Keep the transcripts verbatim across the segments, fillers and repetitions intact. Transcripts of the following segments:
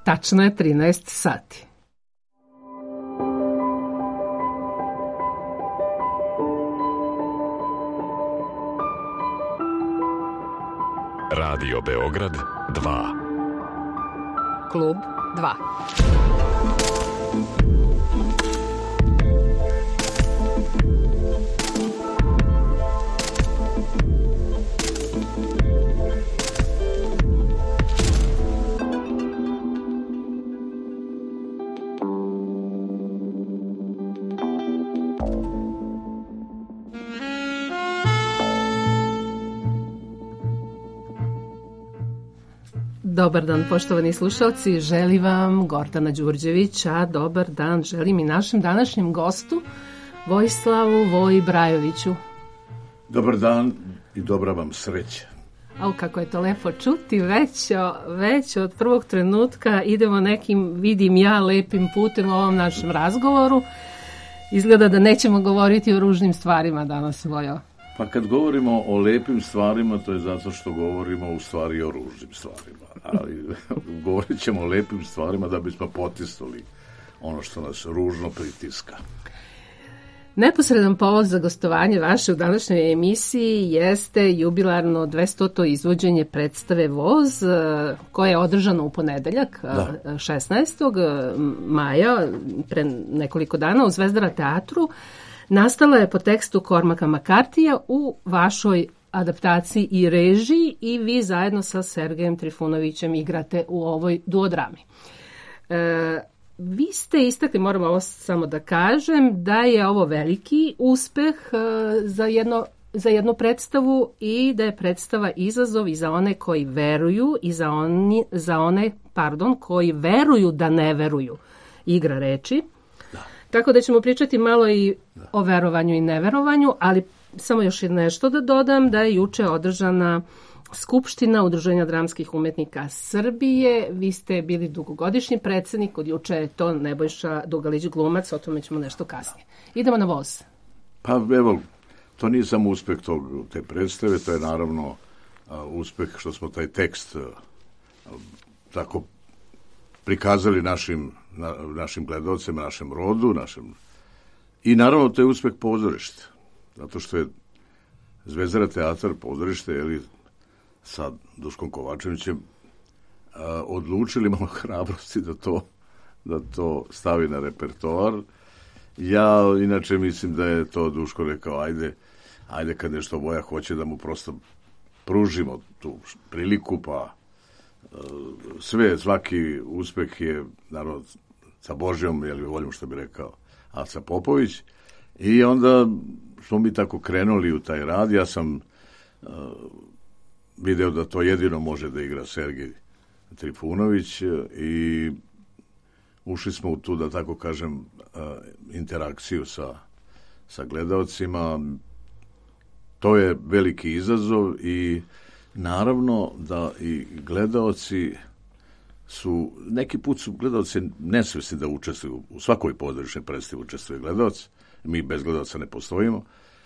Tačno je trinaest sati. Radio Beograd dva. Klub dva. Dobar dan, poštovani slušalci, želi vam Gordana Đurđević, a dobar dan želim i našem današnjem gostu, Vojislavu Voji Brajoviću. Dobar dan i dobra vam sreća. Au, kako je to lepo čuti, već, već od prvog trenutka idemo nekim, vidim ja, lepim putem u ovom našem razgovoru. Izgleda da nećemo govoriti o ružnim stvarima danas, Vojo. Pa kad govorimo o lepim stvarima, to je zato što govorimo u stvari o ružnim stvarima. Ali govorit ćemo o lepim stvarima da bismo potisnuli ono što nas ružno pritiska. Neposredan povod za gostovanje vaše u današnjoj emisiji jeste jubilarno dvestoto izvođenje predstave Voz, koje je održano u ponedeljak, da. šesnaestog maja, pre nekoliko dana u Zvezdara teatru. Nastala je po tekstu Cormaca McCarthyja u vašoj adaptaciji i režiji i vi zajedno sa Sergejem Trifunovićem igrate u ovoj duodrami. E, vi ste istakli, moram ovo samo da kažem, da je ovo veliki uspeh e, za, jedno, za jednu predstavu i da je predstava izazov i za one koji veruju i za, oni, za one pardon, koji veruju da ne veruju. Igra reči. Tako da ćemo pričati malo i o verovanju i neverovanju, ali samo još nešto da dodam, da je juče održana Skupština Udruženja dramskih umetnika Srbije. Vi ste bili dugogodišnji predsednik, od juče je to Nebojša Dugalić glumac, o tome ćemo nešto kasnije. Idemo na Voz. Pa evo, to nije samo uspeh tog, te predstave, to je naravno a, uspeh što smo taj tekst a, tako prikazali našim Na, našim gledalcima, našem rodu, našem... I naravno to je uspeh pozorišta, zato što je Zvezdara teatar, pozorište, ili sa Duškom Kovačevićem a, odlučili malo hrabrosti da to, da to stavi na repertoar. Ja inače mislim da je to Duško rekao, ajde, ajde kad nešto Voja hoće da mu prosto pružimo tu priliku, pa sve, svaki uspeh je, naravno, sa Božjom, jel, voljom što bi rekao Aca Popović, i onda smo mi tako krenuli u taj rad. Ja sam uh, video da to jedino može da igra Sergej Trifunović i ušli smo u tu, da tako kažem, uh, interakciju sa, sa gledaocima. To je veliki izazov i naravno da i gledaoci su, neki put su gledaoci nesvesni da učestvuju, u svakoj pozorišnoj predstavi učestvuje gledaoc, mi bez gledaoca ne postojimo,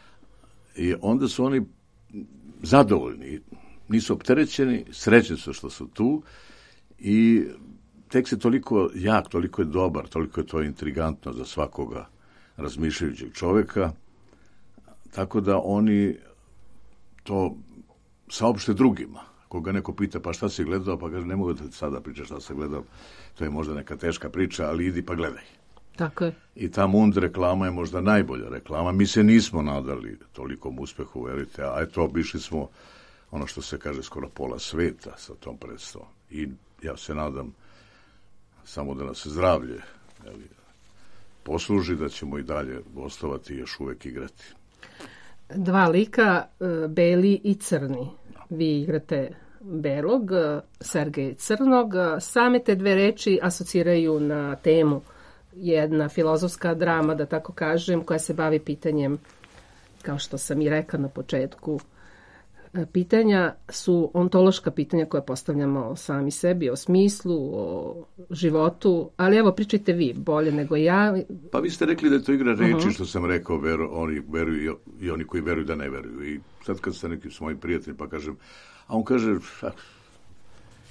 i onda su oni zadovoljni, nisu opterećeni, srećni su što su tu, i tekst je toliko jak, toliko je dobar, toliko je to intrigantno za svakoga razmišljajućeg čoveka, tako da oni to saopšte drugima. Koga neko pita, pa šta si gledao, pa kaže, ne mogu da sada pričati šta sam gledao, to je možda neka teška priča, ali idi pa gledaj. Tako je. I ta Mund reklama je možda najbolja reklama. Mi se nismo nadali tolikom uspehu, verite, a eto, obišli smo ono što se kaže skoro pola sveta sa tom predstavom. I ja se nadam samo da nas zdravlje jeli, posluži, da ćemo i dalje gostovati i još uvek igrati. Dva lika, beli i crni. Vi igrate belog, Sergej crnog. Same te dve reči asociraju na temu, jedna filozofska drama, da tako kažem, koja se bavi pitanjem, kao što sam i rekla na početku, pitanja su ontološka pitanja koja postavljamo sami sebi, o smislu, o životu, ali evo, pričajte vi bolje nego ja. Pa vi ste rekli da je to igra reči, uh-huh. što sam rekao, veru, oni veruju i oni koji veruju da ne veruju. I sad kad ste neki s mojim prijateljima, pa kažem, a on kaže,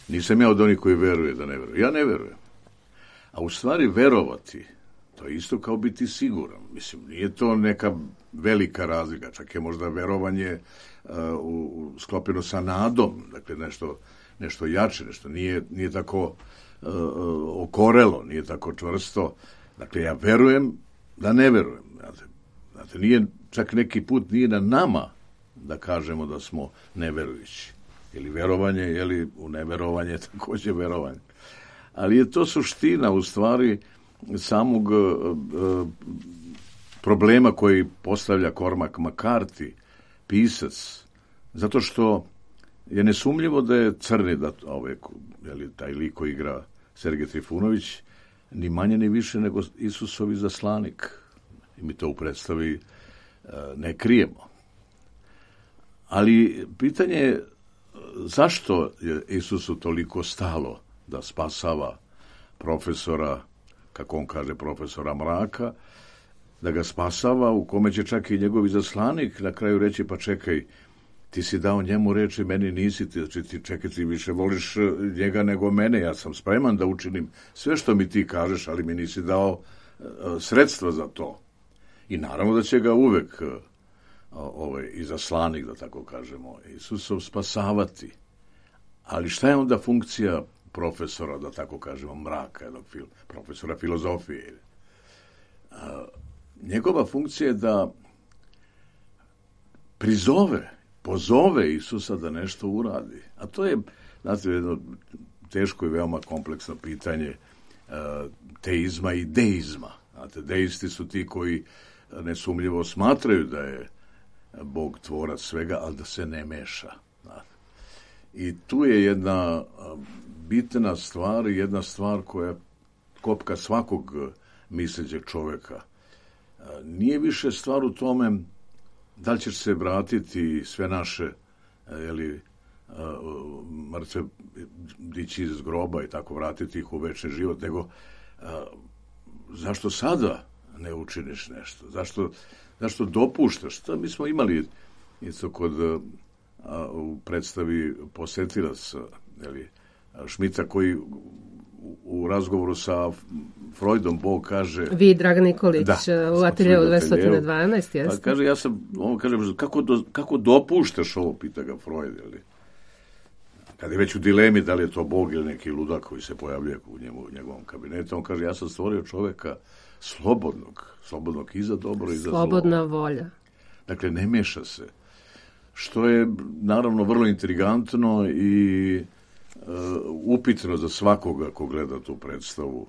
Nisam ja od onih koji veruje da ne veruje. Ja ne verujem. A u stvari verovati, to je isto kao biti siguran. Mislim, nije to neka velika razlika. Čak je možda verovanje uh, u, u sklopljeno sa nadom. Dakle, nešto, nešto jače, nešto nije, nije tako uh, okorelo, nije tako čvrsto. Dakle, ja verujem da ne verujem. Znate, znate, nije, čak neki put nije na nama da kažemo da smo neverujući. Ili verovanje, ili u neverovanje takođe verovanje. Ali je to suština u stvari samog uh, problema koji postavlja Cormac McCarthy, pisac, zato što je nesumljivo da je Crni, da ovaj, jeli, taj lik koji igra Sergej Trifunović, ni manje ni više nego Isusovi zaslanik. I mi to u predstavi uh, ne krijemo. Ali pitanje je zašto je Isusu toliko stalo da spasava profesora, kako on kaže, profesora Mraka, da ga spasava, u kome će čak i njegovi zaslanik na kraju reći, pa čekaj, ti si dao njemu reči, meni nisi, ti, znači ti čekaj, ti više voliš njega nego mene, ja sam spreman da učinim sve što mi ti kažeš, ali mi nisi dao uh, sredstva za to. I naravno da će ga uvek uh, ovaj, i zaslanik, da tako kažemo, Isusov spasavati. Ali šta je onda funkcija profesora, da tako kažemo, Mraka, jednog fil, profesora filozofije? A, njegova funkcija je da prizove, pozove Isusa da nešto uradi. A to je, znate, jedno teško i veoma kompleksno pitanje a, teizma i deizma. Znate, deisti su ti koji nesumljivo smatraju da je Bog tvorac svega, ali da se ne meša. Znate. I tu je jedna bitna stvar, jedna stvar koja kopka svakog mislećeg čoveka. Nije više stvar u tome da li ćeš se vratiti sve naše jeli, mrtve dići iz groba i tako vratiti ih u večni život, nego zašto sada ne učiniš nešto? Zašto, zašto dopuštaš? To mi smo imali isto kod a, u predstavi Posetilac, jeli, Šmita, koji u, u razgovoru sa Freudom Bog kaže... Vi, Dragan Nikolić, da, u ateljeu dvesta dvanaest, jeste? Pa kaže, ja sam, on kaže, kako, do, kako dopuštaš ovo, pita ga Freud, jeli? Kad je već u dilemi da li je to Bog ili neki ludak koji se pojavljuje u, njemu, u njegovom kabinetu, on kaže, ja sam stvorio čoveka slobodnog, slobodnog i za dobro i za zlo. Slobodna volja. Dakle, ne meša se. Što je, naravno, vrlo intrigantno i uh, upitno za svakoga ko gleda tu predstavu.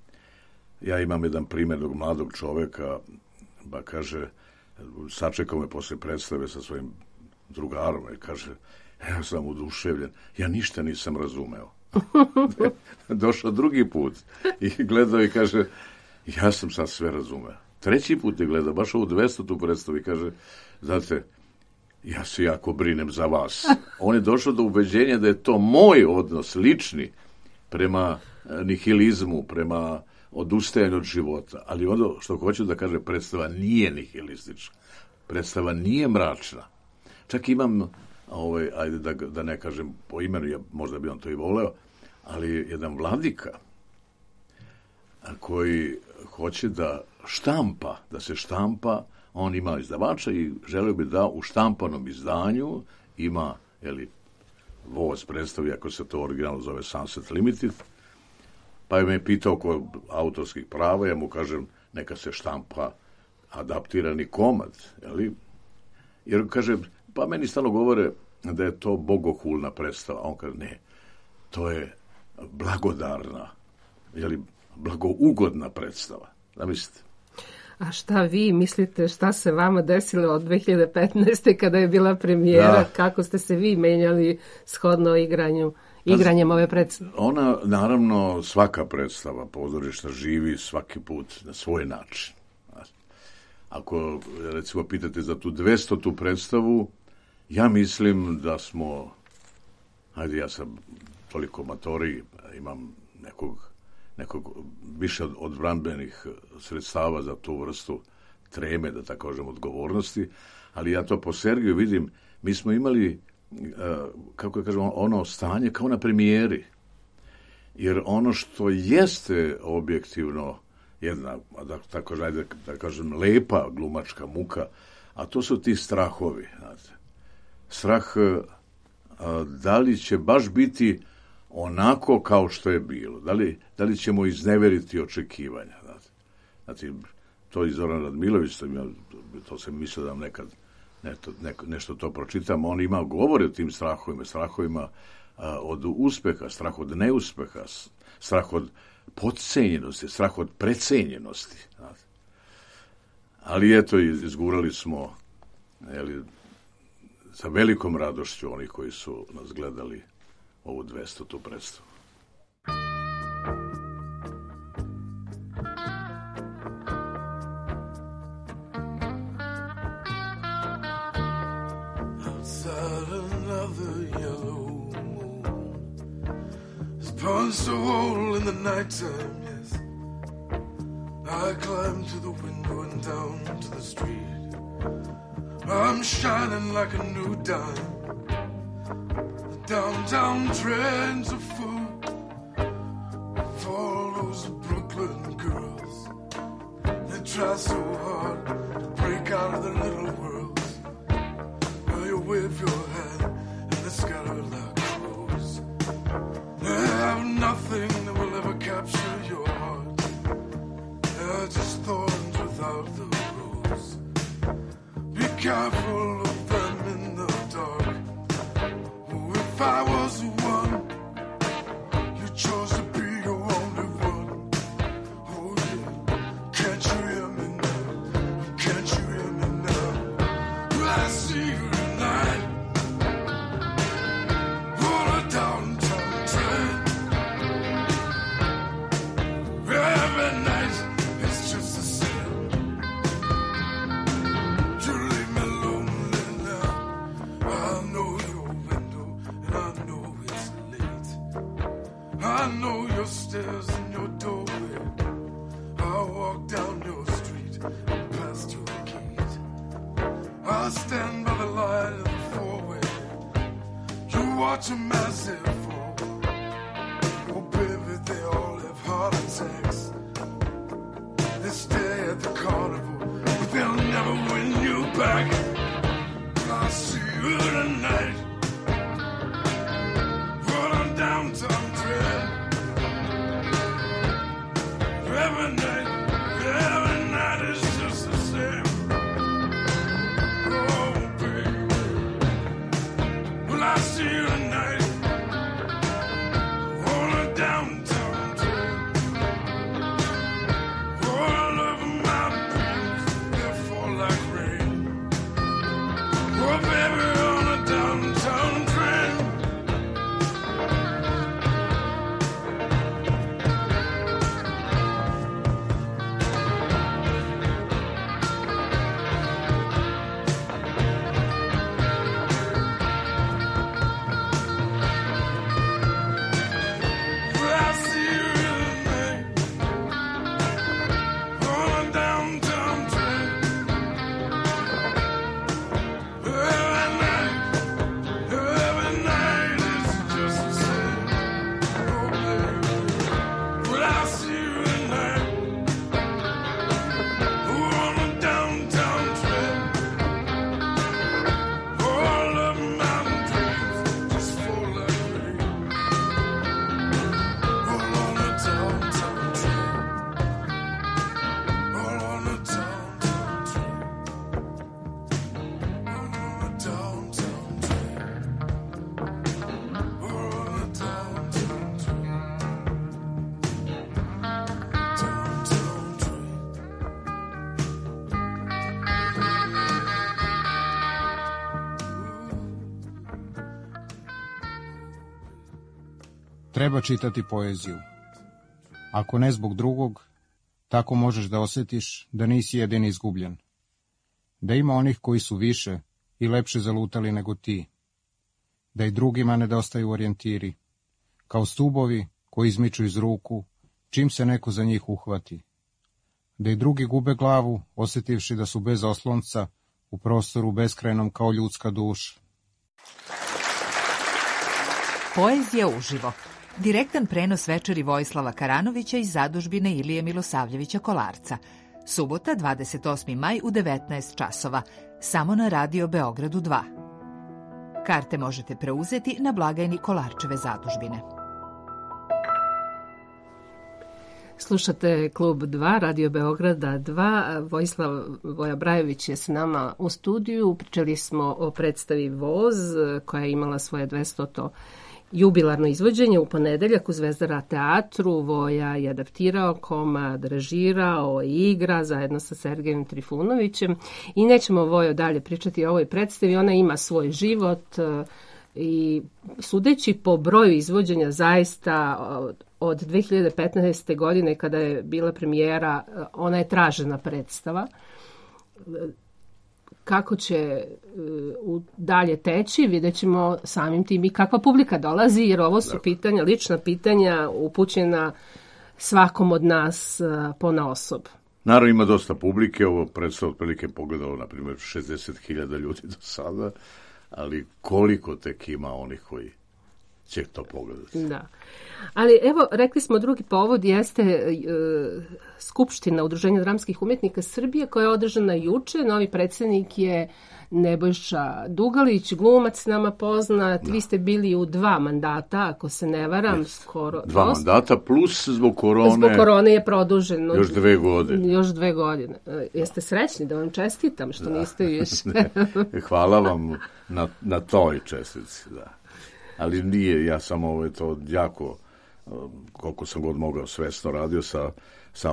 Ja imam jedan primjer jednog mladog čoveka, ba kaže, sačekao me posle predstave sa svojim drugarom i kaže, ja sam oduševljen, ja ništa nisam razumeo. Došao drugi put i gledao i kaže, ja sam sad sve razumeo. Treći put je gledao, baš ovu dvestotu predstavu i kaže, znate, ja se jako brinem za vas. On je došao do ubeđenja da je to moj odnos, lični, prema nihilizmu, prema odustajanju od života. Ali ono što hoću da kaže, predstava nije nihilistična. Predstava nije mračna. Čak imam, ovaj, ajde da, da ne kažem po imenu, ja, možda bi on to i voleo, ali jedan vladika koji hoće da štampa, da se štampa, on ima izdavača i želeo bi da u štampanom izdanju ima, jeli, voz predstavi, ako se to originalno zove Sunset Limited, pa je me pitao oko autorskih prava, ja mu kažem, neka se štampa adaptirani komad, jeli? Jer kaže, pa meni stalno govore da je to bogohulna predstava, a on kaže, ne, to je blagodarna, jeli, blagougodna predstava, da mislite. A šta vi mislite, šta se vama desilo od dve hiljade petnaeste. kada je bila premijera, da. Kako ste se vi menjali shodno igranju, igranjem ove predstave? Ona, naravno, svaka predstava pozorišta živi svaki put na svoj način. Ako, recimo, pitate za tu dvestotu predstavu, ja mislim da smo, hajde, ja sam toliko matori, imam nekog nekog više od, od branbenih sredstava za tu vrstu treme, da tako kažem, odgovornosti, ali ja to po Sergiju vidim, mi smo imali kako kažem, ono stanje kao na premijeri. Jer ono što jeste objektivno jedna, da, tako, da, da kažem, lepa glumačka muka, a to su ti strahovi. Znate. Strah a, da li će baš biti onako kao što je bilo. Da li, da li ćemo izneveriti očekivanja. Znate. Znate, to iz Zoran Radmilović, to, to sam mislio da vam nekad neto, ne, nešto to pročitam. On ima govori o tim strahovima, strahovima a, od uspeha, strah od neuspeha, strah od podcenjenosti, strah od precenjenosti. Znate. Ali eto, izgurali smo, jeli, sa velikom radošću oni koji su nas gledali ovu dvestotu predstavu. So old in the nighttime, yes. I climb to the window and down to the street. I'm shining like a new dime. The downtown trends are full of all those Brooklyn girls. They try so hard to break out of their little worlds. Now you wave your hand and they scatter like crows. They have nothing that will ever capture your heart. They're just thorns without the rose. Be careful of them in the dark. Oh, if I was the one you chose to be your only one. Oh yeah, can't you hear me now? Can't you hear me now? Will I see you tonight? On a downtown train. Every night it's just the same. You leave me lonely now. I know your window and I know it's late. I know your stairs and your doorway. I walk down your street and past your gate. I stand by the light of the four-way. You watch a massive fall. Oh baby, they all have heart attacks. They stay at the carnival, but they'll never win you back. I'll see you tonight. Run on downtown train. Every night, every night is just the same. Oh baby, will I see you tonight? On a downtown train. All over my dreams, they fall like rain. Oh baby, on a downtown train. Will I see you tonight? On a downtown train. Every night, every night is just the same. Oh baby, will I see you tonight? On a downtown train. All of my dreams just fall like rain. All on a downtown train. All on a downtown train. All on a downtown train. All on a downtown train. Downtown train. Treba čitati poeziju. Ako ne zbog drugog, tako možeš da osjetiš da nisi jedini izgubljen. Da ima onih koji su više i lepše zalutali nego ti. Da i drugima nedostaju orijentiri, kao stubovi koji izmiču iz ruku, čim se neko za njih uhvati. Da i drugi gube glavu, osjetivši da su bez oslonca, u prostoru beskrajnom kao ljudska duša. Poezija uživo. Direktan prenos večeri Vojislava Karanovića iz zadužbine Ilije Milosavljevića Kolarca. Subota, dvadeset osmi maj u devetnaest časova. Samo na Radio Beogradu dva. Karte možete preuzeti na blagajni Kolarčeve zadužbine. Slušate Klub dva, Radio Beograda dva. Vojislav Voja Brajović je s nama u studiju. Pričali smo o predstavi Voz, koja je imala svoje dvestoto jubilarno izvođenje u ponedeljak u Zvezdara teatru. Voja je adaptirao komad, režirao i igra zajedno sa Sergejem Trifunovićem. I nećemo, Vojo, dalje pričati o ovoj predstavi. Ona ima svoj život i sudeći po broju izvođenja zaista od dve hiljade petnaeste. godine kada je bila premijera, ona je tražena predstava. Kako će uh, dalje teći, vidjet ćemo samim tim i kakva publika dolazi, jer ovo su pitanja, lična pitanja upućena svakom od nas uh, ponaosob. Naravno ima dosta publike, ovo predstav otprilike pogledalo, na primjer, šezdeset hiljada ljudi do sada, ali koliko tek ima onih koji će to pogledati. Da. Ali evo, rekli smo, drugi povod jeste e, Skupština Udruženja dramskih umjetnika Srbije, koja je održana juče. Novi predsjednik je Nebojša Dugalić, glumac nama poznat. Da. Vi ste bili u dva mandata, ako se ne varam. Yes. Skoro, dva dosta. mandata, plus zbog korone. Zbog korone je produženo. Još dve godine. Još dve godine. Jeste srećni, da vam čestitam što da. niste više. Hvala vam na, na toj čestici, da. Ali nije, ja sam ovo je to jako, koliko sam god mogao, svesno radio sa, sa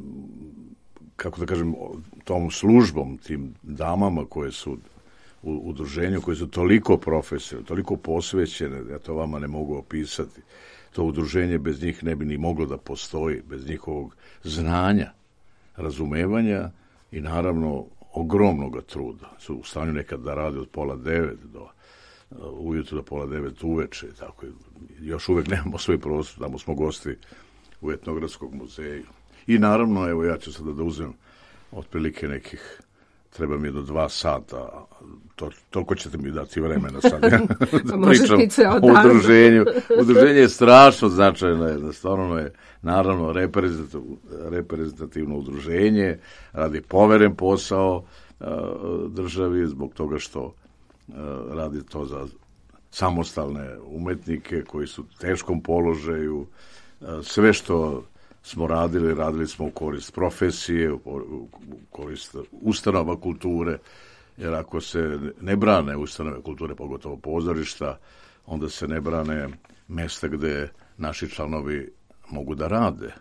kako da kažem, tom službom, tim damama koje su u udruženju, koje su toliko profesionalne, toliko posvećene, ja to vama ne mogu opisati. To udruženje bez njih ne bi ni moglo da postoji, bez njihovog znanja, razumevanja i naravno ogromnog truda. Su u stanju nekad da rade od pola devet do ujutru do pola devet uveče, tako još uvek nemamo svoj prostor, tamo smo gosti u Etnogradskom muzeju. I naravno, evo ja ću sada da uzmem otprilike nekih, treba mi do dva sata, to, toliko ćete mi dati vremena sad, ja, da pričam o udruženju. Udruženje je strašno značajno, jednostavno je, naravno, reprezentativno, reprezentativno udruženje, radi poveren posao uh, državi, zbog toga što radi to za samostalne umetnike koji su u teškom položaju. Sve što smo radili, radili smo u korist profesije, u korist ustanova kulture, jer ako se ne brane ustanove kulture, pogotovo pozorišta, onda se ne brane mesta gde naši članovi mogu da rade.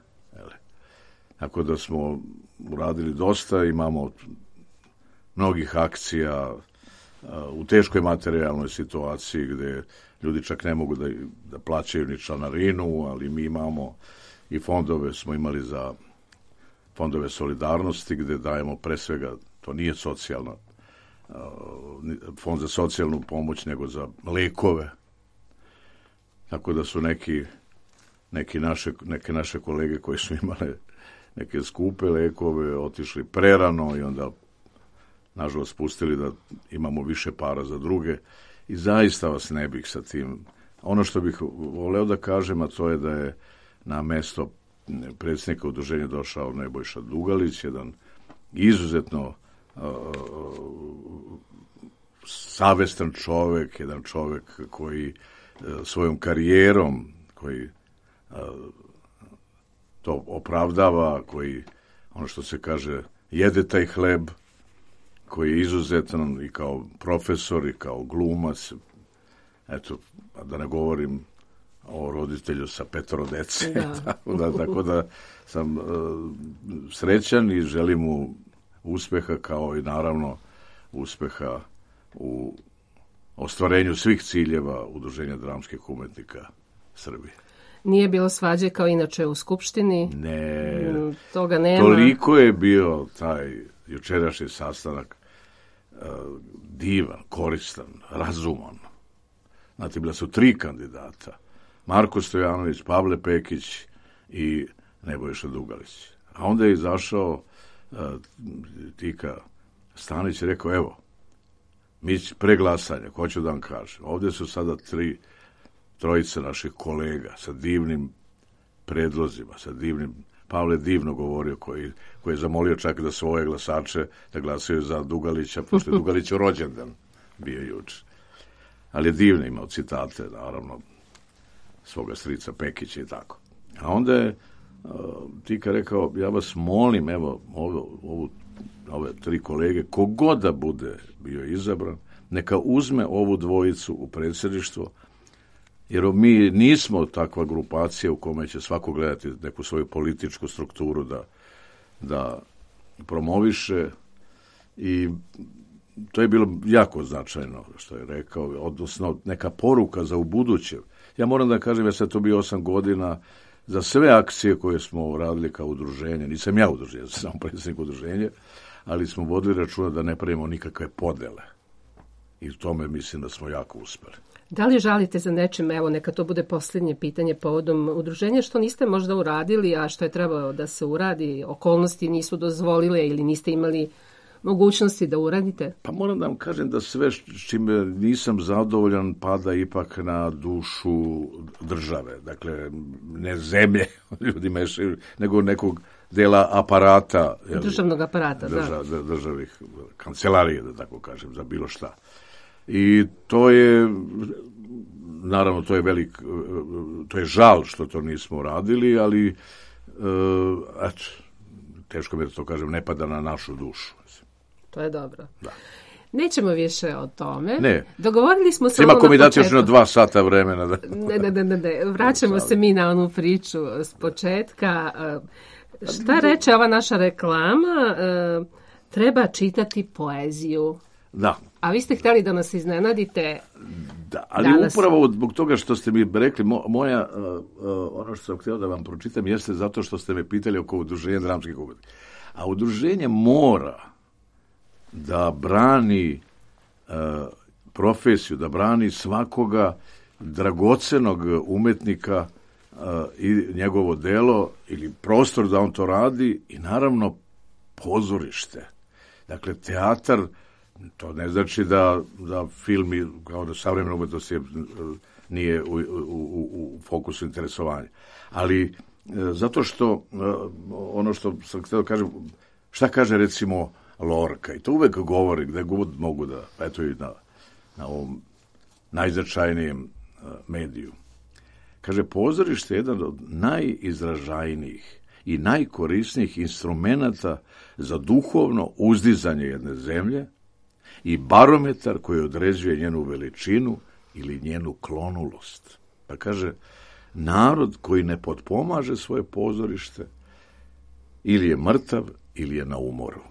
Tako da smo uradili dosta, imamo mnogih akcija u teškoj materijalnoj situaciji gde ljudi čak ne mogu da, da plaćaju ni članarinu, ali mi imamo i fondove, smo imali za fondove solidarnosti gde dajemo pre svega, to nije socijalno, fond za socijalnu pomoć, nego za lekove. Tako da su neki, neki naše, neke naše kolege koji su imale neke skupe lekove otišli prerano i onda nažalost pustili da imamo više para za druge i zaista vas ne bih sa tim. Ono što bih voleo da kažem, a to je da je na mesto predsjednika udruženja došao Nebojša Dugalić, jedan izuzetno uh, savestan čovek, jedan čovek koji uh, svojom karijerom, koji uh, to opravdava, koji, ono što se kaže, jede taj hleb, koji je izuzetan i kao profesor i kao glumac, eto, da ne govorim o roditelju sa petoro dece, da. tako, da, tako da sam uh, srećan i želim mu uspeha, kao i naravno uspeha u ostvarenju svih ciljeva Udruženja dramskih umetnika Srbije. Nije bilo svađe kao inače u Skupštini? Ne, toga nema. Toliko je bio taj jučerašnji sastanak divan, koristan, razuman. Znate, bila su tri kandidata. Marko Stojanović, Pavle Pekić i Nebojša Dugalić. A onda je izašao uh, Tika Stanić i rekao, evo, mi pre glasanja, hoću da vam kažem, ovde su sada tri trojica naših kolega sa divnim predlozima, sa divnim, Pavle divno govorio, koji, koji je zamolio čak da svoje glasače da glasaju za Dugalića, pošto je Dugaliću rođendan bio juče. Ali je divno imao citate, naravno, svoga strica Pekića i tako. A onda je uh, Tika rekao, ja vas molim, evo, ovo, ovo, ove tri kolege, kogod da bude bio izabran, neka uzme ovu dvojicu u predsjedništvo, jer mi nismo takva grupacija u kome će svako gledati neku svoju političku strukturu da, da promoviše, i to je bilo jako značajno što je rekao, odnosno neka poruka za ubuduće. Ja moram da kažem, ja sam to bio osam godina, za sve akcije koje smo radili kao udruženje, nisam ja udruženje, sam samo predsjednik udruženja, ali smo vodili računa da ne pravimo nikakve podele. I u tome mislim da smo jako uspeli. Da li žalite za nečim, evo neka to bude posljednje pitanje povodom udruženja, što niste možda uradili, a što je trebalo da se uradi, okolnosti nisu dozvolile ili niste imali mogućnosti da uradite? Pa moram da vam kažem da sve s čime nisam zadovoljan pada ipak na dušu države. Dakle, ne zemlje, ljudi mešaju, nego nekog dela aparata. Jeli, državnog aparata, drža, da. Državnih kancelarije, da tako kažem, za bilo šta. I to je, naravno, to je velik, to je žal što to nismo radili, ali eto, teško mi da to kažem, ne pada na našu dušu. To je dobro. Da. Nećemo više o tome. Ne. Dogovorili smo se... Ima ko mi dati još na dva sata vremena. Da... Ne, ne, ne, ne, ne. Vraćamo se mi na onu priču s početka. Šta reče ova naša reklama? Treba čitati poeziju. Da. A vi ste htjeli da nas iznenadite. Da, ali danas... upravo zbog toga što ste mi rekli, moja, ono što sam htio da vam pročitam jeste zato što ste me pitali oko udruženja dramskih umjetnika. A udruženje mora da brani uh, profesiju, da brani svakoga dragocenog umetnika uh, i njegovo delo ili prostor da on to radi, i naravno pozorište. Dakle, teatar, to ne znači da, da film, kao da savremena umetnost je, nije u, u, u, u fokusu interesovanja. Ali zato što ono što sam htio da kažem, šta kaže recimo Lorca, i to uvek govori gde god mogu da, eto i na, na ovom najznačajnijem mediju. Kaže, pozorište je jedan od najizražajnijih i najkorisnijih instrumenata za duhovno uzdizanje jedne zemlje i barometar koji određuje njenu veličinu ili njenu klonulost. Pa kaže, narod koji ne potpomaže svoje pozorište ili je mrtav ili je na umoru.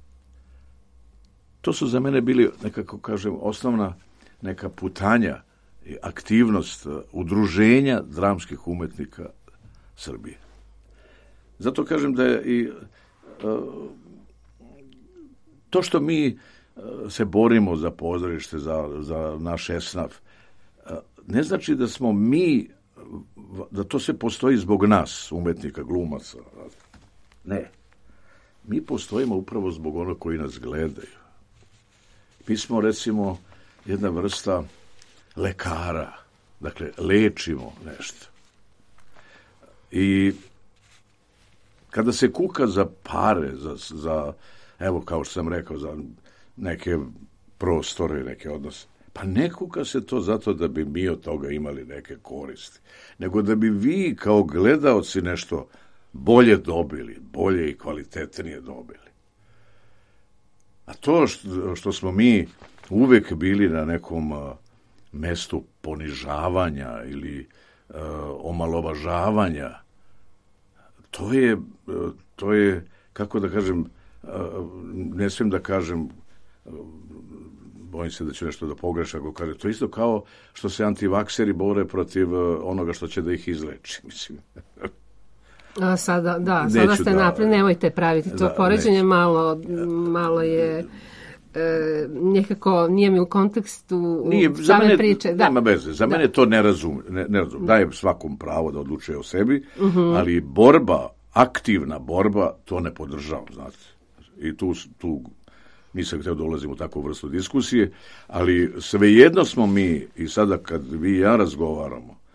To su za mene bili, nekako kažem, osnovna neka putanja i aktivnost udruženja dramskih umetnika Srbije. Zato kažem da je i to što mi se borimo za pozorište, za, za naš esnaf, ne znači da smo mi, da to sve postoji zbog nas, umetnika, glumaca. Ne. Mi postojimo upravo zbog onog koji nas gledaju. Mi smo, recimo, jedna vrsta lekara. Dakle, lečimo nešto. I kada se kuka za pare, za, za evo, kao što sam rekao, za neke prostore, neke odnose, pa ne kuka se to zato da bi mi od toga imali neke koristi, nego da bi vi kao gledaoci nešto bolje dobili, bolje i kvalitetnije dobili. A to što, što smo mi uvek bili na nekom uh, mestu ponižavanja ili uh, omalovažavanja, to je, uh, to je, kako da kažem, uh, ne smijem da kažem, uh, bojim se da ću nešto da pogrešam ako kažem, to je isto kao što se antivakseri bore protiv uh, onoga što će da ih izleči, mislim. A sada, da, sada ste da, napred, nemojte praviti to da, poređenje, malo, malo je e, nekako, nije mi u kontekstu nije, same mene, priče. Da. Nema veze, za da. Mene to ne razum, ne, ne razum. Daje svakom pravo da odlučuje o sebi, uh-huh. ali borba, aktivna borba, to ne podržavam, znate. I tu, tu nisam htio da ulazim u takvu vrstu diskusije, ali svejedno smo mi, i sada kad vi i ja razgovaramo,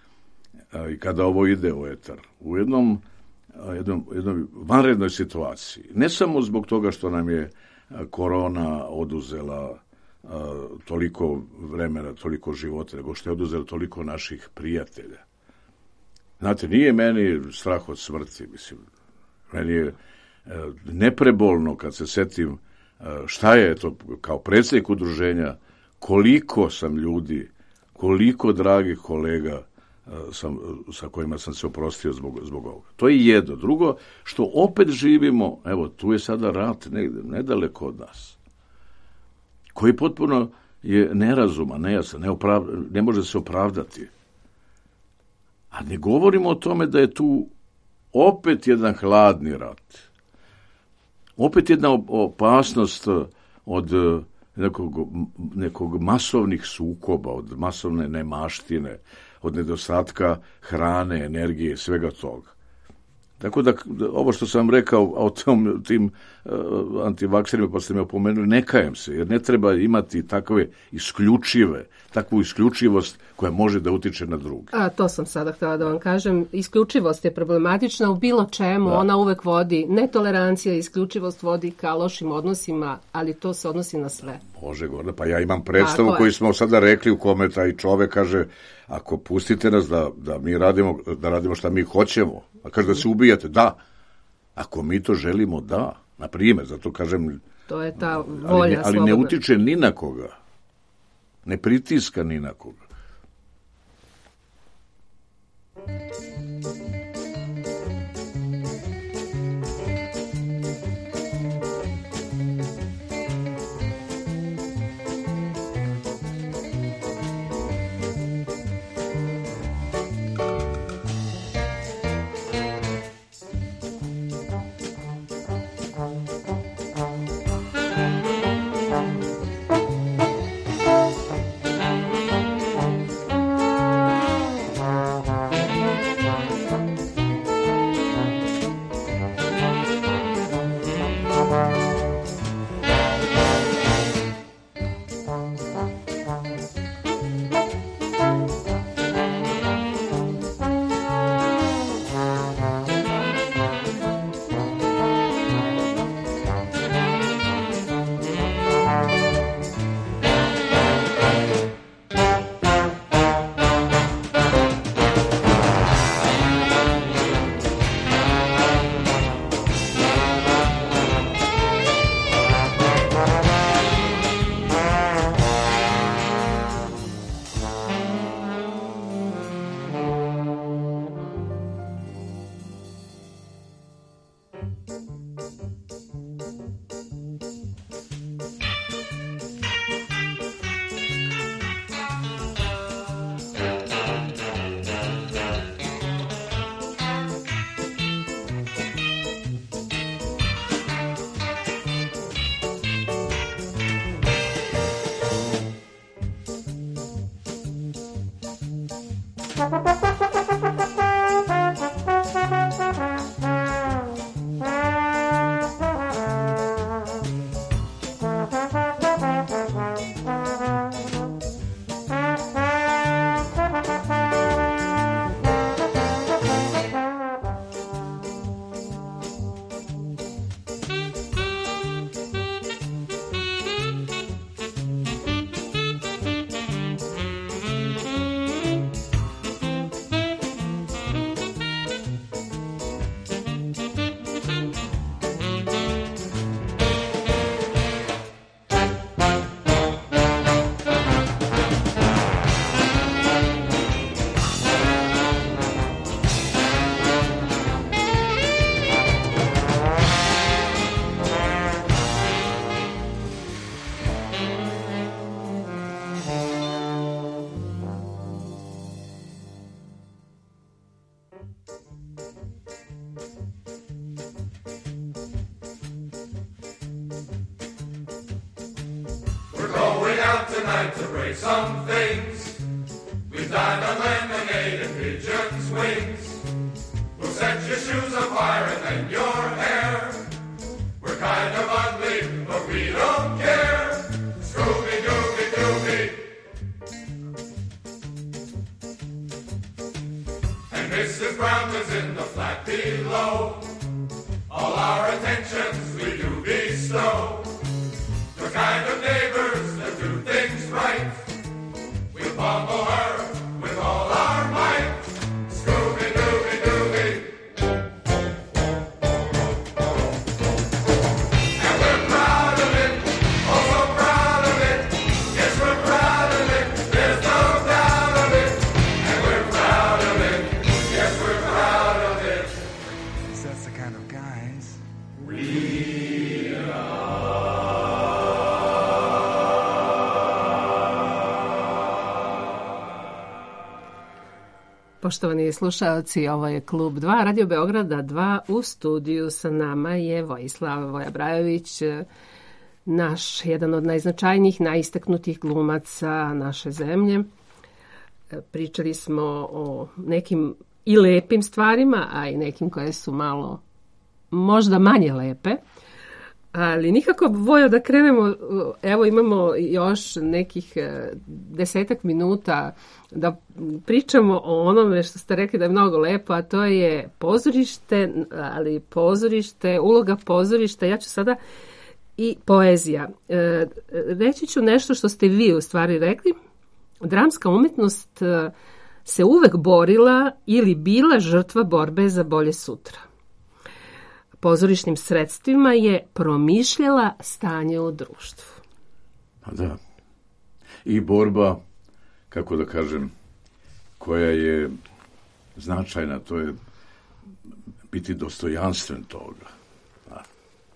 i kada ovo ide u etar, u jednom, jednom, jednom vanrednoj situaciji, ne samo zbog toga što nam je korona oduzela a, toliko vremena, toliko života, nego što je oduzela toliko naših prijatelja. Znate, nije meni strah od smrti, mislim. Meni je a, neprebolno kad se setim a, šta je to kao predsjednik udruženja, koliko sam ljudi, koliko dragih kolega sam, sa kojima sam se oprostio zbog, zbog ovoga. To je jedno. Drugo, što opet živimo, evo, tu je sada rat negde, nedaleko od nas, koji potpuno je nerazuman, nejasan, ne, oprav, ne može se opravdati. A ne govorimo o tome da je tu opet jedan hladni rat. Opet jedna opasnost od nekog, nekog masovnih sukoba, od masovne nemaštine, od nedostatka hrane, energije, svega toga. Tako da, ovo što sam rekao o tom, tim uh, antivakserima, pa ste me opomenuli, ne kajem se, jer ne treba imati takve isključive, takvu isključivost koja može da utiče na druge. A to sam sada htjela da vam kažem. Isključivost je problematična u bilo čemu, da. Ona uvek vodi, netolerancija, isključivost vodi ka lošim odnosima, ali to se odnosi na sve. Bože, Gorda, pa ja imam predstavu koju smo sada rekli, u kome taj čovek kaže, ako pustite nas da, da mi radimo, da radimo šta mi hoćemo, a kaže da se ubijate, da. Ako mi to želimo, da. Na primjer, zato kažem... To je ta volja ali ne, ali slobodna. ne utiče ni na koga. Ne pritiska ni na koga. Tonight to break some things. We've dined on lemonade and pigeon's wings. We'll set your shoes on fire and then your hair. We're kind of ugly, but we don't care. Scooby Dooby Dooby. boys in the flat below. All our attentions we do bestow. The kind of neighbors that do things right. We'll pummel her with all our might. Scooby-Dooby-Dooby. And we're proud of it, oh so proud of it. Yes, we're proud of it, there's no doubt of it. And we're proud of it, yes, we're proud of it. 'Cause that's the kind of guys we are. Poštovani slušaoci, ovo je Klub dva, Radio Beograda dva, u studiju sa nama je Vojislav Voja-Brajović, naš jedan od najznačajnijih, najistaknutih glumaca naše zemlje. Pričali smo o nekim i lepim stvarima, a i nekim koje su malo možda manje lepe. Ali nikako, Vojo, da krenemo, evo imamo još nekih desetak minuta da pričamo o onome što ste rekli da je mnogo lepo, a to je pozorište, ali pozorište, uloga pozorišta, ja ću sada i poezija. E, reći ću nešto što ste vi u stvari rekli. Dramska umetnost se uvek borila ili bila žrtva borbe za bolje sutra. Pozorišnim sredstvima je promišljala stanje u društvu. Pa da. I borba, kako da kažem, koja je značajna, to je biti dostojanstven toga. Da.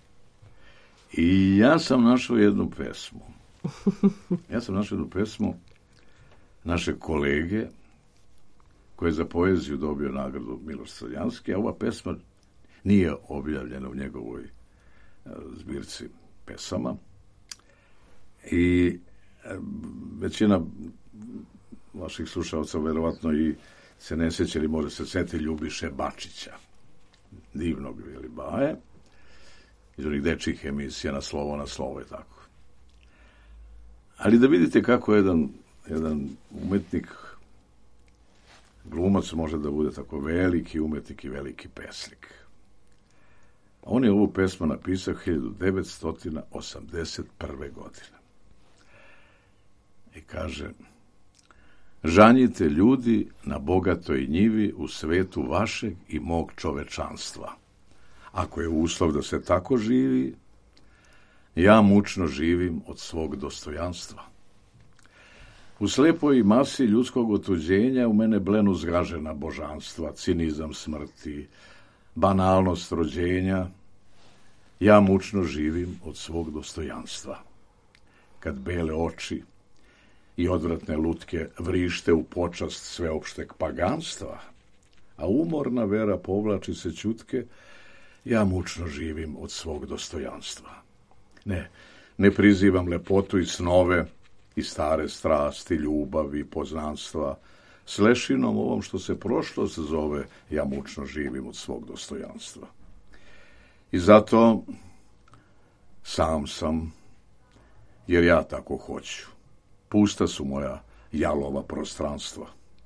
I ja sam našao jednu pesmu. Ja sam našao jednu pesmu naše kolege koji je za poeziju dobio nagradu Miloš Crnjanski, a ova pesma nije objavljena u njegovoj zbirci pesama. I većina vaših slušalca verovatno i se ne sjeća ili može se sjetiti Ljubiše Bačića, divnog ili baje, iz onih dečjih emisija na slovo na slovo i tako. Ali da vidite kako jedan, jedan umetnik, glumac može da bude tako veliki umetnik i veliki pesnik. On je ovu pesmu napisao hiljadu devetsto osamdeset prve. godine. I kaže: žanjite ljudi na bogatoj njivi u svetu vašeg i mog čovečanstva. Ako je uslov da se tako živi, ja mučno živim od svog dostojanstva. U slepoj masi ljudskog otuđenja u mene blenu zgažena božanstva, cinizam smrti, banalnost rođenja, ja mučno živim od svog dostojanstva. Kad bele oči i odvratne lutke vrište u počast sveopšteg paganstva, a umorna vera povlači se ćutke, ja mučno živim od svog dostojanstva. Ne, ne prizivam lepotu i snove i stare strasti, ljubavi, poznanstva. S lešinom ovom što se prošlost zove, ja mučno živim od svog dostojanstva. I zato sam sam, jer ja tako hoću. Pusta su moja jalova prostranstva.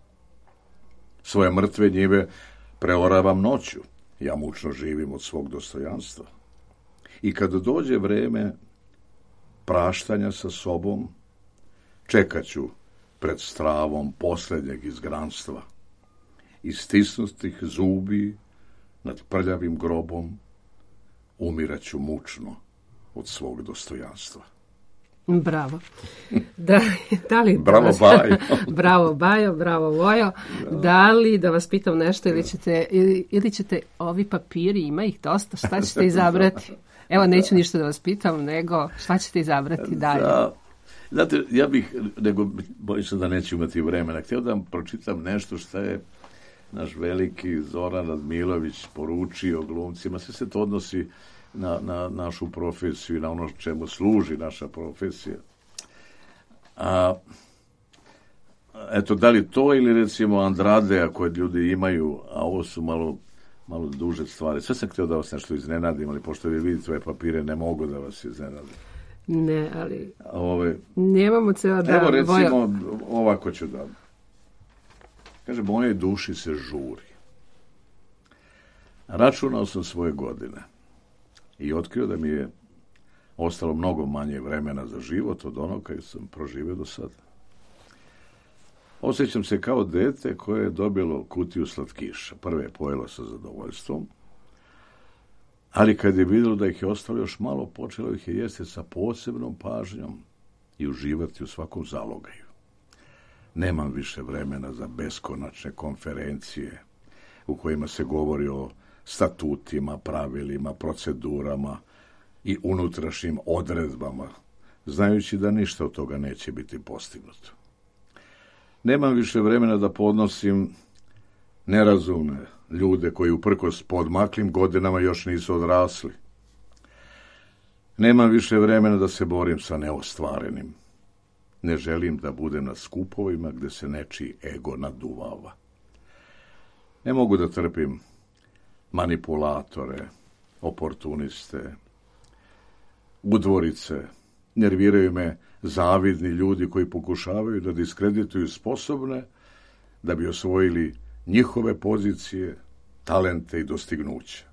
Svoje mrtve njive preoravam noću, ja mučno živim od svog dostojanstva. I kad dođe vreme praštanja sa sobom, čekat ću pred stravom posljednjeg izgranstva. I stisnutih zubi nad prljavim grobom umiraću mučno od svog dostojanstva. Bravo. Da, da li bravo, vas... Bajo. bravo, Bajo, bravo, Vojo. Da. da li da vas pitam nešto ili ćete, ili, ili ćete ovi papiri, ima ih dosta, šta ćete izabrati? Evo, neću ništa da vas pitam, nego šta ćete izabrati dalje? Da. Znate, ja bih, nego bojim se da neću imati vremena, htio da vam pročitam nešto što je naš veliki Zoran Radmilović poručio glumcima. Sve se to odnosi na, na našu profesiju i na ono čemu služi naša profesija. A, eto, da li to ili recimo Andradea koje ljudi imaju, a ovo su malo, malo duže stvari. Sve sam htio da vas nešto iznenadim, ali pošto vi vidite ove papire, ne mogu da vas iznenadim. Ne, ali Ove, nemamo cijela dan. Evo recimo, Vojo. ovako ću da... Kaže, mojoj duši se žuri. Računao sam svoje godine i otkrio da mi je ostalo mnogo manje vremena za život od onog koji sam proživio do sada. Osjećam se kao dete koje je dobilo kutiju slatkiša. Prve je pojelo sa zadovoljstvom, ali kad je vidjelo da ih je ostalo još malo, počelo ih je jesti sa posebnom pažnjom i uživati u svakom zalogaju. Nemam više vremena za beskonačne konferencije u kojima se govori o statutima, pravilima, procedurama i unutrašnjim odredbama, znajući da ništa od toga neće biti postignuto. Nemam više vremena da podnosim nerazumne ljude koji uprkos podmaklim godinama još nisu odrasli. Nemam više vremena da se borim sa neostvarenim. Ne želim da budem na skupovima gde se nečiji ego naduvava. Ne mogu da trpim manipulatore, oportuniste, udvorice. Nerviraju me zavidni ljudi koji pokušavaju da diskredituju sposobne da bi osvojili njihove pozicije, talente i dostignuća.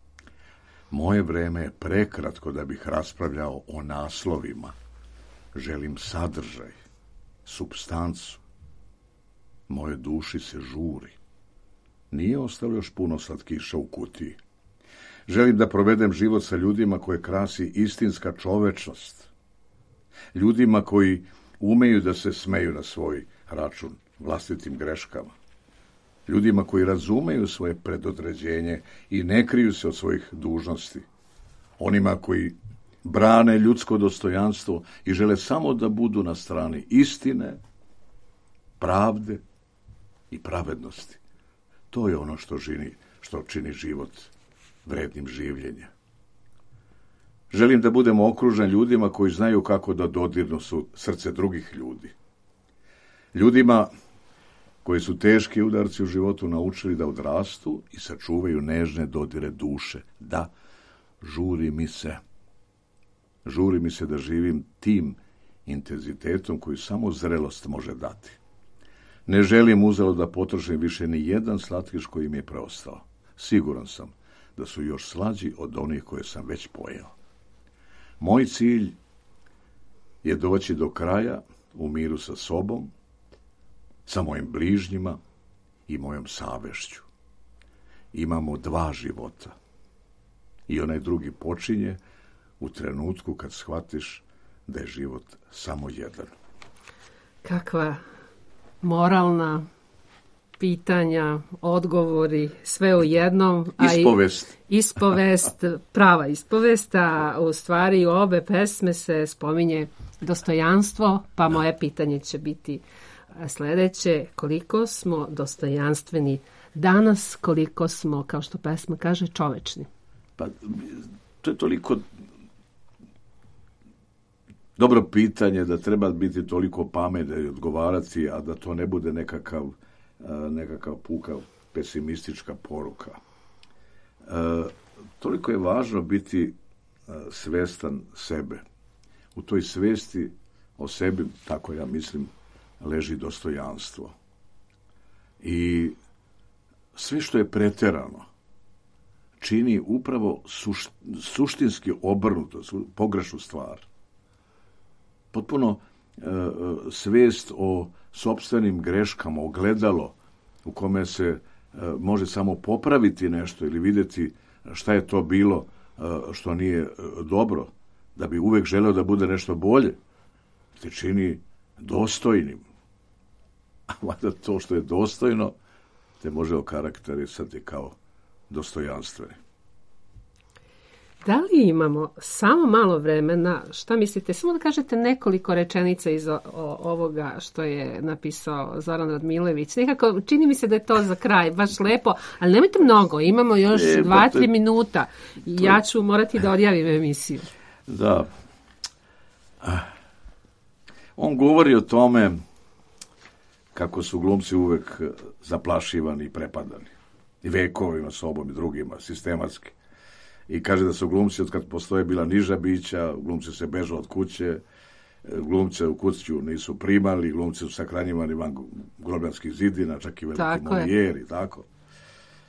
Moje vreme je prekratko da bih raspravljao o naslovima. Želim sadržaj, supstancu. Moje duši se žuri. Nije ostalo još puno slatkiša u kutiji. Želim da provedem život sa ljudima koje krasi istinska čovečnost. Ljudima koji umeju da se smeju na svoj račun vlastitim greškama. Ljudima koji razumeju svoje predodređenje i ne kriju se od svojih dužnosti. Onima koji brane ljudsko dostojanstvo i žele samo da budu na strani istine, pravde i pravednosti. To je ono što čini, što čini život vrednim življenja. Želim da budem okružen ljudima koji znaju kako da dodirnu su srce drugih ljudi. Ljudima koji su teški udarci u životu naučili da odrastu i sačuvaju nežne dodire duše. Da, žuri mi se. Žuri mi se da živim tim intenzitetom koji samo zrelost može dati. Ne želim uzalud da potrošim više ni jedan slatkiš koji mi je preostao. Siguran sam da su još slađi od onih koje sam već pojeo. Moj cilj je doći do kraja u miru sa sobom, sa mojim bližnjima i mojom savešću. Imamo dva života i onaj drugi počinje u trenutku kad shvatiš da je život samo jedan. Kakva moralna pitanja, odgovori, sve u jednom. A ispovest. I, ispovest, prava ispovest, a u stvari u obe pesme se spominje dostojanstvo, pa moje pitanje će biti sledeće: koliko smo dostojanstveni danas, koliko smo, kao što pesma kaže, čovečni? Pa, to je toliko dobro pitanje da treba biti toliko pametno i odgovarati, a da to ne bude nekakav, nekakav puka pesimistička poruka. E, toliko je važno biti svestan sebe. U toj svesti o sebi, tako ja mislim, leži dostojanstvo. I sve što je preterano čini upravo suš, suštinski obrnuto, pogrešnu stvar. Potpuno e, svest o sopstvenim greškama, ogledalo u kome se e, može samo popraviti nešto ili vidjeti šta je to bilo e, što nije e, dobro, da bi uvek želeo da bude nešto bolje, te čini dostojnim. A valjda to što je dostojno te može okarakterisati kao dostojanstveni. Da li imamo samo malo vremena, šta mislite, samo da kažete nekoliko rečenica iz o, o, ovoga što je napisao Zoran Radmilović. Nekako, čini mi se da je to za kraj, baš lepo, ali nemojte mnogo, imamo još e, dva, tri minuta i to... ja ću morati da odjavim emisiju. Da. On govori o tome kako su glumci uvek zaplašivani i prepadani. I vekovima, sobom i drugima, sistematski. I kaže da su glumci, od kad postoje bila niža bića, glumci se bežu od kuće, glumce u kuću nisu primali, glumci su sakranjivani van grobljanskih zidina, čak i veliki Molijeri, tako.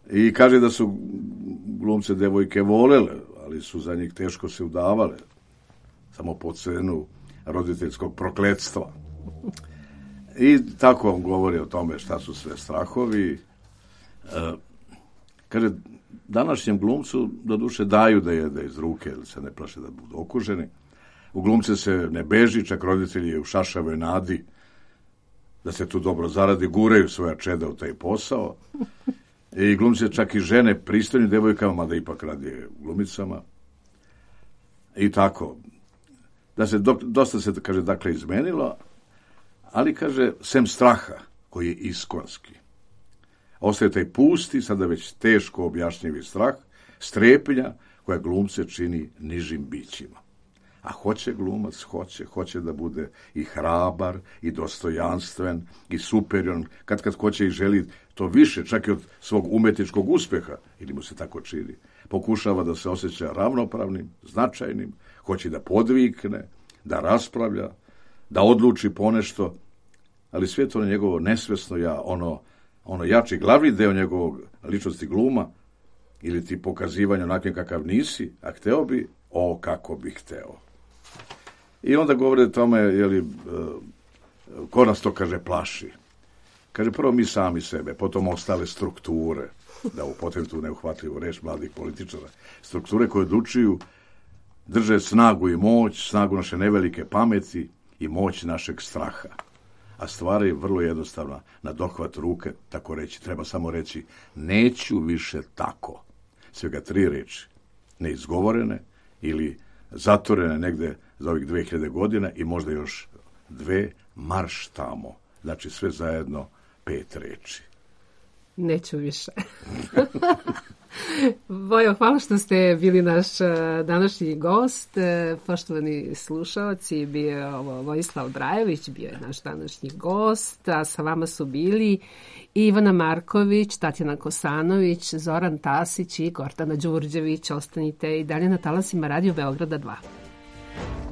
I kaže da su glumce devojke volele, ali su za njih teško se udavale, samo po cenu roditeljskog prokletstva. I tako on govori o tome šta su sve strahovi. E, kaže, današnjem glumcu doduše daju da jede iz ruke, ili se ne plaše da budu okuženi. U glumce se ne beži, čak roditelji u šašavoj nadi da se tu dobro zaradi, guraju svoja čeda u taj posao. I glumce čak i žene pristojnim devojkama, mada ipak radi glumicama. I tako. Da se do, dosta se, kaže, dakle, izmenilo, ali, kaže, sem straha, koji je iskonski. Ostaje taj pusti, sada već teško objašnjivi strah, strepnja koja glumce čini nižim bićima. A hoće glumac, hoće, hoće da bude i hrabar, i dostojanstven, i superior, kad kad hoće i želi to više, čak i od svog umetničkog uspeha, ili mu se tako čini. Pokušava da se osjeća ravnopravnim, značajnim, hoće da podvikne, da raspravlja, da odluči ponešto, ali sve to njegovo nesvesno ja, ono, ono jači glavni deo njegovog ličnosti gluma, ili ti pokazivanja onakvim kakav nisi, a hteo bi, o, kako bi hteo. I onda govori o tome, jeli, ko nas to, kaže, plaši. Kaže, prvo mi sami sebe, potom ostale strukture, da upotrebim tu neuhvatljivu reč mladih političara, strukture koje odlučuju, drže snagu i moć, snagu naše nevelike pameti i moć našeg straha. A stvar je vrlo jednostavna, na dohvat ruke, tako reći, treba samo reći, neću više tako. Svega tri reči, neizgovorene ili zatvorene negde za ovih dve hiljade godina i možda još dve, marš tamo. Znači sve zajedno pet reči. Neću više. Vojo, hvala što ste bili naš današnji gost. Poštovani slušalci, bio je ovo Vojislav Brajović, bio je naš današnji gost, a sa vama su bili Ivana Marković, Tatjana Kosanović, Zoran Tasić i Gordana Đurđević. Ostanite i dalje na talasima Radio Beograda dva.